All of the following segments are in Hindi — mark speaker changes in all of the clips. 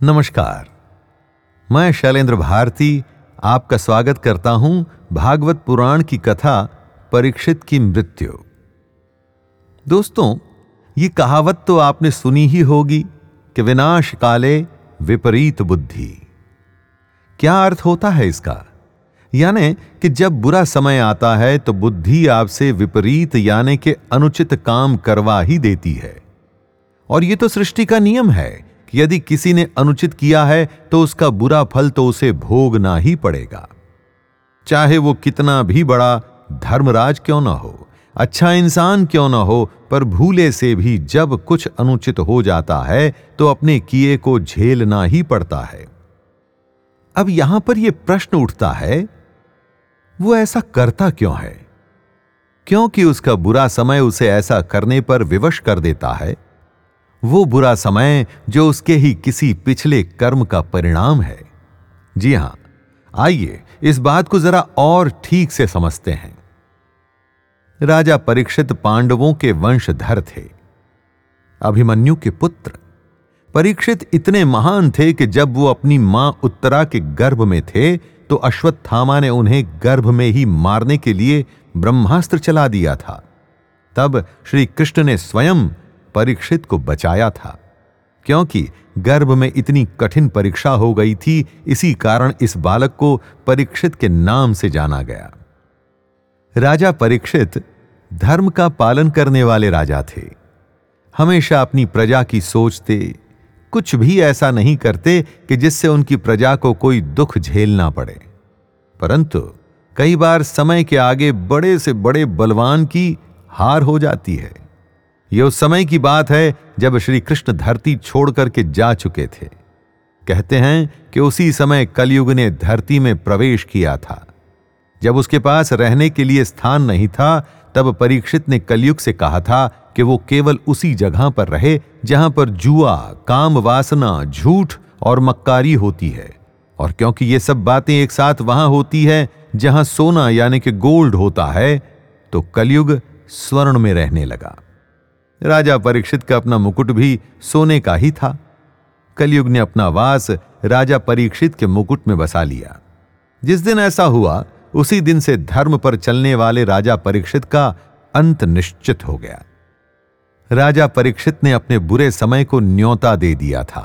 Speaker 1: नमस्कार। मैं शैलेंद्र भारती आपका स्वागत करता हूं भागवत पुराण की कथा परीक्षित की मृत्यु। दोस्तों, ये कहावत तो आपने सुनी ही होगी कि विनाश काले विपरीत बुद्धि। क्या अर्थ होता है इसका? यानी कि जब बुरा समय आता है तो बुद्धि आपसे विपरीत यानी कि अनुचित काम करवा ही देती है। और ये तो सृष्टि का नियम है कि यदि किसी ने अनुचित किया है तो उसका बुरा फल तो उसे भोगना ही पड़ेगा, चाहे वो कितना भी बड़ा धर्मराज क्यों ना हो, अच्छा इंसान क्यों ना हो, पर भूले से भी जब कुछ अनुचित हो जाता है तो अपने किए को झेलना ही पड़ता है। अब यहां पर यह प्रश्न उठता है, वो ऐसा करता क्यों है? क्योंकि उसका बुरा समय उसे ऐसा करने पर विवश कर देता है। वो बुरा समय जो उसके ही किसी पिछले कर्म का परिणाम है। जी हां, आइए इस बात को जरा और ठीक से समझते हैं। राजा परीक्षित पांडवों के वंशधर थे, अभिमन्यु के पुत्र। परीक्षित इतने महान थे कि जब वो अपनी मां उत्तरा के गर्भ में थे तो अश्वत्थामा ने उन्हें गर्भ में ही मारने के लिए ब्रह्मास्त्र चला दिया था। तब श्री कृष्ण ने स्वयं परीक्षित को बचाया था, क्योंकि गर्भ में इतनी कठिन परीक्षा हो गई थी। इसी कारण इस बालक को परीक्षित के नाम से जाना गया। राजा परीक्षित धर्म का पालन करने वाले राजा थे। हमेशा अपनी प्रजा की सोचते, कुछ भी ऐसा नहीं करते कि जिससे उनकी प्रजा को कोई दुख झेलना पड़े। परंतु कई बार समय के आगे बड़े से बड़े बलवान की हार हो जाती है। यह उस समय की बात है जब श्री कृष्ण धरती छोड़ करके जा चुके थे। कहते हैं कि उसी समय कलयुग ने धरती में प्रवेश किया था। जब उसके पास रहने के लिए स्थान नहीं था, तब परीक्षित ने कलयुग से कहा था कि वो केवल उसी जगह पर रहे जहां पर जुआ, काम वासना, झूठ और मक्कारी होती है। और क्योंकि ये सब बातें एक साथ वहां होती है जहां सोना यानी कि गोल्ड होता है, तो कलयुग स्वर्ण में रहने लगा। राजा परीक्षित का अपना मुकुट भी सोने का ही था। कलयुग ने अपना वास राजा परीक्षित के मुकुट में बसा लिया। जिस दिन ऐसा हुआ, उसी दिन से धर्म पर चलने वाले राजा परीक्षित का अंत निश्चित हो गया। राजा परीक्षित ने अपने बुरे समय को न्योता दे दिया था।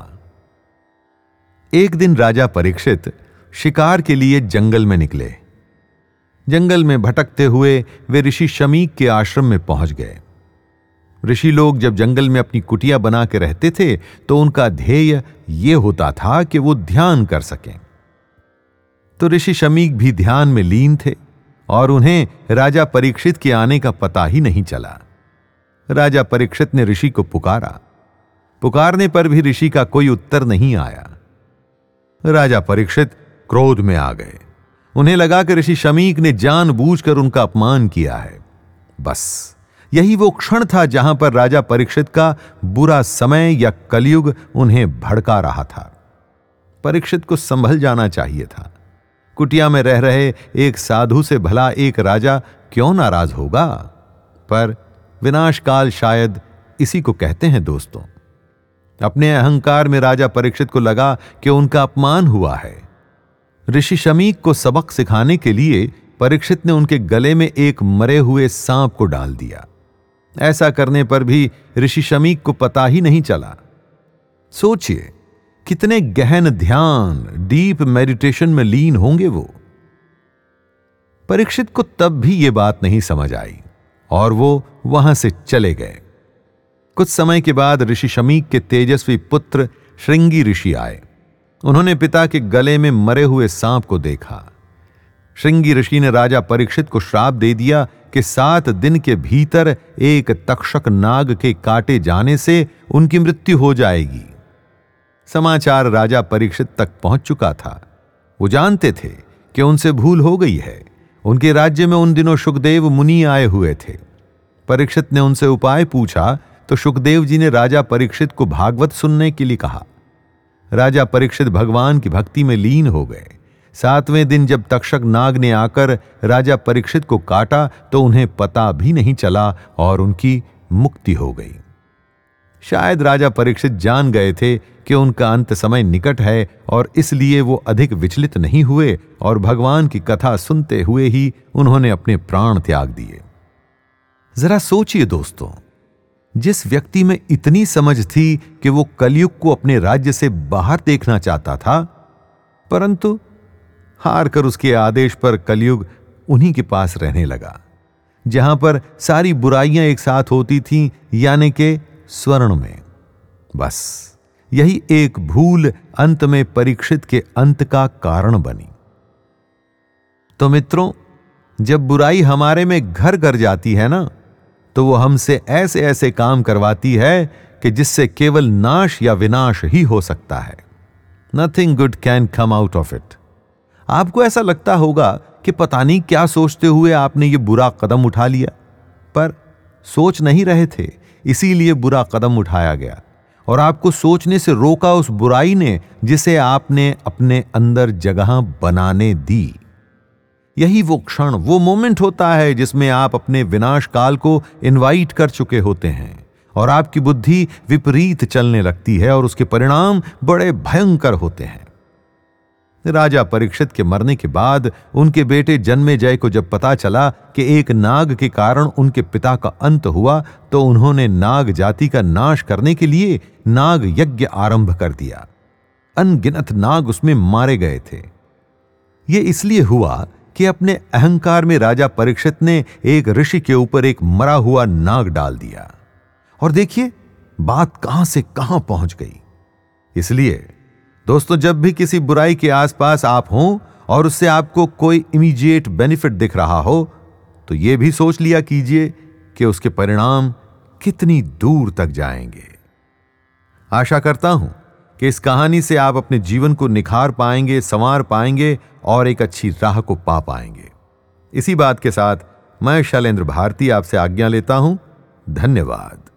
Speaker 1: एक दिन राजा परीक्षित शिकार के लिए जंगल में निकले। जंगल में भटकते हुए वे ऋषि शमीक के आश्रम में पहुंच गए। ऋषि लोग जब जंगल में अपनी कुटिया बना के रहते थे तो उनका ध्येय यह होता था कि वो ध्यान कर सकें। तो ऋषि शमीक भी ध्यान में लीन थे और उन्हें राजा परीक्षित के आने का पता ही नहीं चला। राजा परीक्षित ने ऋषि को पुकारा। पुकारने पर भी ऋषि का कोई उत्तर नहीं आया। राजा परीक्षित क्रोध में आ गए। उन्हें लगा कि ऋषि शमीक ने जानबूझकर उनका अपमान किया है। बस यही वो क्षण था जहां पर राजा परीक्षित का बुरा समय या कलयुग उन्हें भड़का रहा था। परीक्षित को संभल जाना चाहिए था। कुटिया में रह रहे एक साधु से भला एक राजा क्यों नाराज होगा? पर विनाशकाल शायद इसी को कहते हैं दोस्तों। अपने अहंकार में राजा परीक्षित को लगा कि उनका अपमान हुआ है। ऋषि शमीक को सबक सिखाने के लिए परीक्षित ने उनके गले में एक मरे हुए सांप को डाल दिया। ऐसा करने पर भी ऋषि शमीक को पता ही नहीं चला। सोचिए कितने गहन ध्यान, डीप मेडिटेशन में लीन होंगे वो। परीक्षित को तब भी यह बात नहीं समझ आई और वो वहां से चले गए। कुछ समय के बाद ऋषि शमीक के तेजस्वी पुत्र श्रृंगी ऋषि आए। उन्होंने पिता के गले में मरे हुए सांप को देखा। श्रृंगी ऋषि ने राजा परीक्षित को श्राप दे दिया कि 7 दिन के भीतर एक तक्षक नाग के काटे जाने से उनकी मृत्यु हो जाएगी। समाचार राजा परीक्षित तक पहुंच चुका था। वो जानते थे कि उनसे भूल हो गई है। उनके राज्य में उन दिनों शुकदेव मुनि आए हुए थे। परीक्षित ने उनसे उपाय पूछा तो शुकदेव जी ने राजा परीक्षित को भागवत सुनने के लिए कहा। राजा परीक्षित भगवान की भक्ति में लीन हो गए। 7वें दिन जब तक्षक नाग ने आकर राजा परीक्षित को काटा तो उन्हें पता भी नहीं चला और उनकी मुक्ति हो गई। शायद राजा परीक्षित जान गए थे कि उनका अंत समय निकट है और इसलिए वो अधिक विचलित नहीं हुए और भगवान की कथा सुनते हुए ही उन्होंने अपने प्राण त्याग दिए। जरा सोचिए दोस्तों, जिस व्यक्ति में इतनी समझ थी कि वो कलयुग को अपने राज्य से बाहर देखना चाहता था, परंतु हार कर उसके आदेश पर कलयुग उन्हीं के पास रहने लगा, जहां पर सारी बुराइयां एक साथ होती थीं, यानी के स्वर्ण में। बस यही एक भूल अंत में परीक्षित के अंत का कारण बनी। तो मित्रों, जब बुराई हमारे में घर कर जाती है ना, तो वो हमसे ऐसे ऐसे काम करवाती है कि जिससे केवल नाश या विनाश ही हो सकता है। Nothing good can come out of it. आपको ऐसा लगता होगा कि पता नहीं क्या सोचते हुए आपने ये बुरा कदम उठा लिया, पर सोच नहीं रहे थे, इसीलिए बुरा कदम उठाया गया और आपको सोचने से रोका उस बुराई ने जिसे आपने अपने अंदर जगह बनाने दी। यही वो क्षण, वो मोमेंट होता है जिसमें आप अपने विनाश काल को इनवाइट कर चुके होते हैं और आपकी बुद्धि विपरीत चलने लगती है और उसके परिणाम बड़े भयंकर होते हैं। राजा परीक्षित के मरने के बाद उनके बेटे जन्मेजय को जब पता चला कि एक नाग के कारण उनके पिता का अंत हुआ, तो उन्होंने नाग जाति का नाश करने के लिए नाग यज्ञ आरंभ कर दिया। अनगिनत नाग उसमें मारे गए थे। यह इसलिए हुआ कि अपने अहंकार में राजा परीक्षित ने एक ऋषि के ऊपर एक मरा हुआ नाग डाल दिया और देखिए बात कहां से कहां पहुंच गई। इसलिए दोस्तों, जब भी किसी बुराई के आसपास आप हों और उससे आपको कोई इमीडिएट बेनिफिट दिख रहा हो, तो यह भी सोच लिया कीजिए कि उसके परिणाम कितनी दूर तक जाएंगे। आशा करता हूं कि इस कहानी से आप अपने जीवन को निखार पाएंगे, संवार पाएंगे और एक अच्छी राह को पा पाएंगे। इसी बात के साथ मैं शैलेंद्र भारती आपसे आज्ञा लेता हूं। धन्यवाद।